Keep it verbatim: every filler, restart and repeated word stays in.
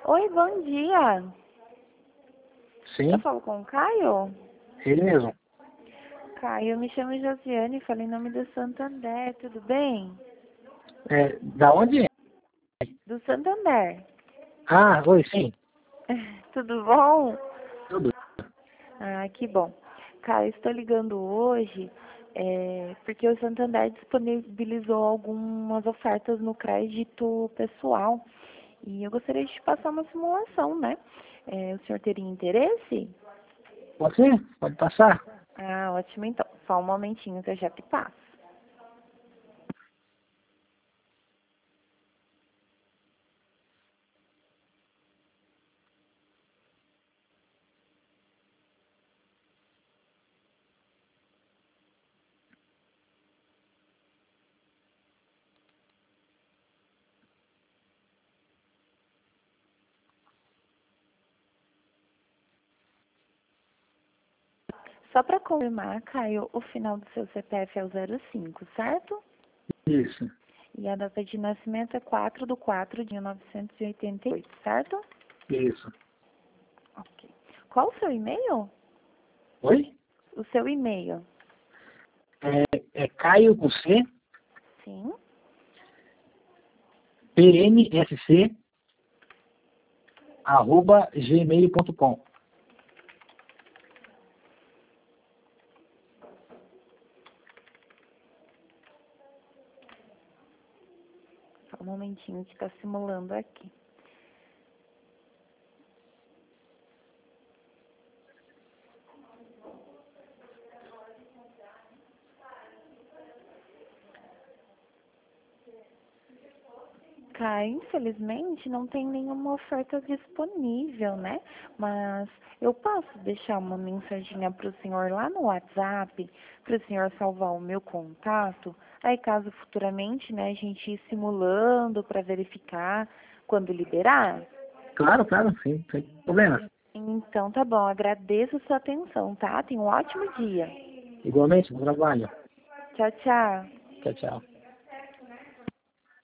Oi, bom dia. Sim, Eu falo com o Caio? ele mesmo. Caio, eu me chamo Josiane, falei em nome do Santander, tudo bem? É, da onde? Do Santander. Ah, oi, sim. Tudo bom? Tudo. Ah, que bom. Caio, estou ligando hoje é, porque o Santander disponibilizou algumas ofertas no crédito pessoal e eu gostaria de te passar uma simulação, né? É, o senhor teria interesse? Você? Pode passar? Ah, ótimo então. Só um momentinho que eu já te passo. Só para confirmar, Caio, o final do seu C P F é o zero cinco, certo? Isso, E a data de nascimento é quatro do quatro de mil novecentos e oitenta e oito, certo? isso. Ok. Qual o seu e-mail? Oi? O seu e-mail. É, é Caio com C, Sim. P N S C, arroba gmail ponto com. Só um momentinho que está simulando aqui. Caio, infelizmente não tem nenhuma oferta disponível, né? Mas eu posso deixar uma mensaginha para o senhor lá no WhatsApp, para o senhor salvar o meu contato. Aí caso futuramente, né, a gente ir simulando para verificar quando liberar. Claro, claro, sim, sem problema. Então tá bom, agradeço a sua atenção, tá? Tenha um ótimo dia. Igualmente, bom trabalho. Tchau, tchau. Tchau, tchau.